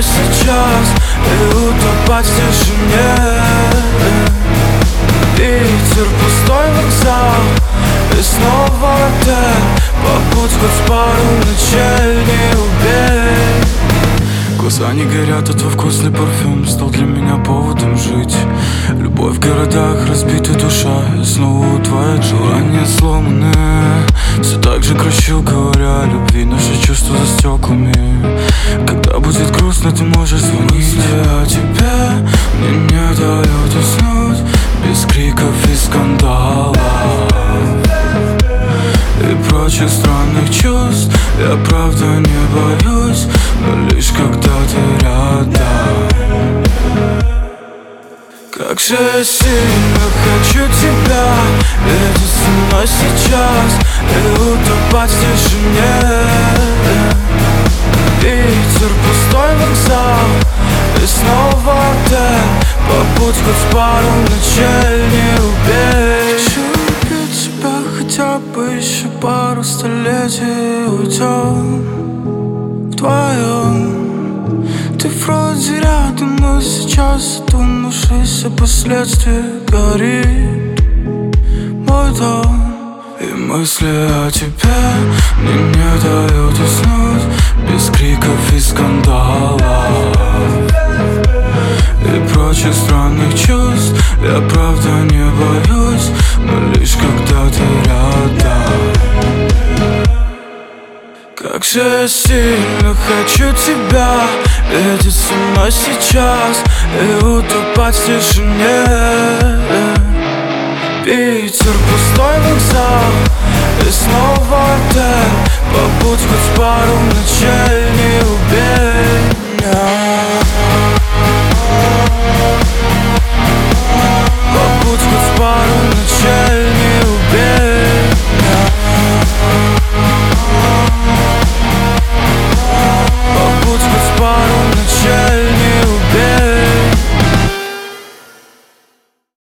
сейчас и утопать в тишине. Питер, пустой вокзал и снова отель. Побудь хоть пару ночей, не убей. Глаза не горят, а твой вкусный парфюм стал для меня поводом жить. Любовь в городах, разбита душа, и снова твое желание сломаны. Все так же грущу, говоря о любви. Наши чувства за стеклами. Когда будет грустно, ты можешь звонить. Мысли о тебе мне не дают уснуть. Без криков и скандалов и прочих странных чувств. Я правда не боюсь, но лишь когда ты рядом. Как же я сильно хочу тебя, иди со мной сейчас и утопать в тишине. Питер, пустой вокзал и снова отель. Побудь хоть пару ночей, не убей. Хочу любить тебя хотя бы еще пару столетий. Уйдем вдвоем. Ты вроде рядом, но сейчас задумавшись о последствиях горит мой дом. И мысли о тебе мне не дают уснуть. Без криков и скандалов и прочих странных чувств. Я правда не боюсь, но лишь когда ты рядом. Как же я сильно хочу тебя, иди со мной сейчас и утопать в тишине. Питер, пустой вокзал и снова отель. Побудь хоть пару ночей,